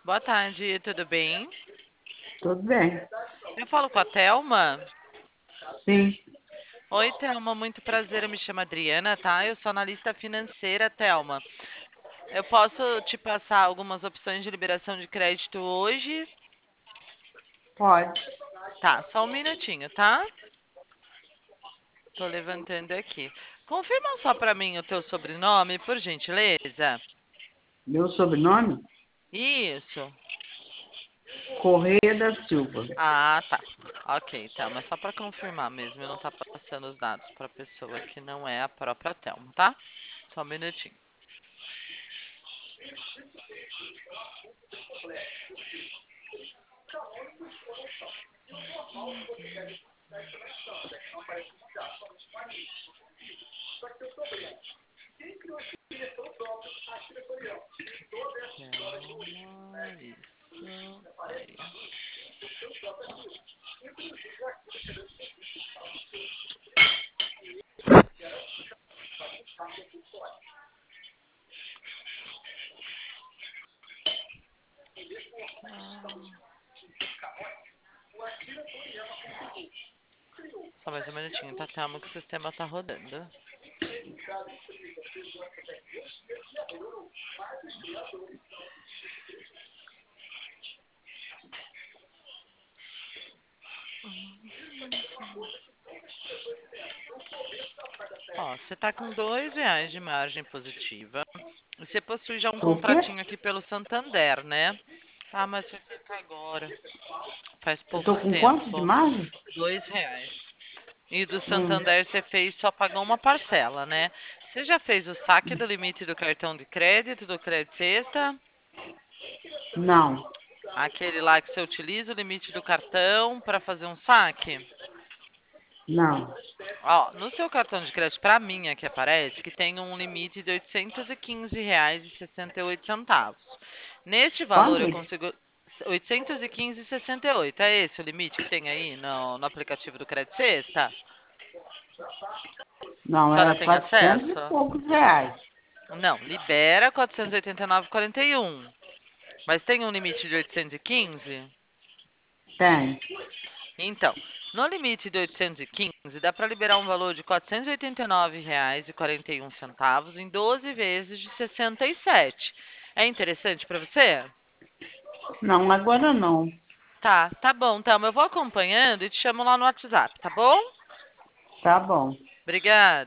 Boa tarde, tudo bem? Tudo bem? Eu falo com a Thelma. Sim, Oi, Thelma, muito prazer. Eu me chamo Adriana, tá? Eu sou analista financeira, Thelma. Eu posso te passar algumas opções de liberação de crédito hoje? pode. Tá, só um minutinho, tá? Tô levantando aqui. Confirma só pra mim o teu sobrenome, por gentileza. Meu sobrenome? Isso. Correia da Silva. Ah, tá. Ok, Thelma, é só pra confirmar mesmo, eu não tá passando os dados pra pessoa que não é a própria Thelma, tá? Só um minutinho. Thelma, isso aí. Tá. Só mais um minutinho, tá, Thelma, que o sistema tá rodando. Ó, você tá com R$ 2 de margem positiva. Você possui já um O quê? contratinho aqui pelo Santander, né? Ah, mas foi feito agora. Faz Eu tô pouco com quanto de tempo. margem? R$ 2. E do Hum, Santander você fez, só pagou uma parcela, né? Você já fez o saque do limite do cartão de crédito, do Crédito Sexta? não, Aquele lá que você utiliza o limite do cartão para fazer um saque? não. Ó, no seu cartão de crédito, para mim aqui aparece que tem um limite de R$ 815,68. Neste valor Quanto? eu consigo 815,68. É esse o limite que tem aí no aplicativo do Crédito Sexta? A Não, senhora era tem 400 e acesso? poucos reais. Não, libera 489,41. Mas tem um limite de 815? Tem. Então, no limite de 815, dá para liberar um valor de R$ 489,41 em 12 vezes de 67. É interessante para você? Não, agora não. Tá bom, então eu vou acompanhando e te chamo lá no WhatsApp, tá bom? Tá bom. Obrigada.